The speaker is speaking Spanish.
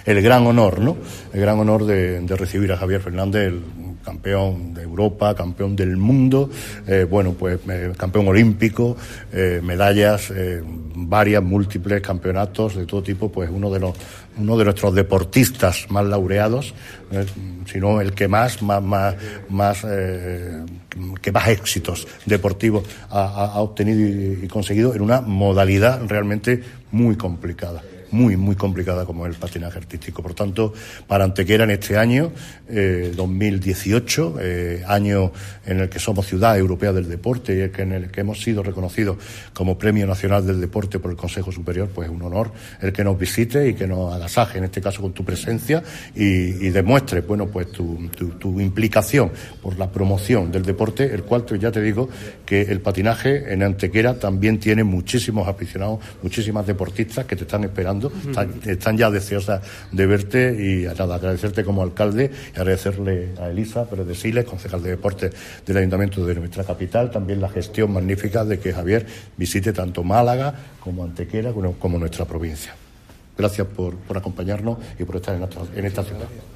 el gran honor, ¿no? El gran honor de recibir a Javier Fernández, el campeón de Europa, campeón del mundo, campeón olímpico, medallas, varias, múltiples campeonatos de todo tipo, pues uno de nuestros deportistas más laureados, sino el que más éxitos deportivos ha obtenido y conseguido en una modalidad realmente muy complicada. Muy complicada como el patinaje artístico. Por tanto, para Antequera en este año 2018, año en el que somos Ciudad Europea del Deporte y en el que hemos sido reconocidos como Premio Nacional del Deporte por el Consejo Superior, pues un honor el que nos visite y que nos agasaje, en este caso con tu presencia, y demuestre, bueno, pues tu implicación por la promoción del deporte, el cual ya te digo que el patinaje en Antequera también tiene muchísimos aficionados, muchísimas deportistas que te están esperando. Están ya deseosas de verte y agradecerte como alcalde y agradecerle a Elisa Pérez de Siles, concejal de deportes del Ayuntamiento de nuestra capital, también la gestión magnífica de que Javier visite tanto Málaga como Antequera como nuestra provincia. Gracias por acompañarnos y por estar en esta ciudad.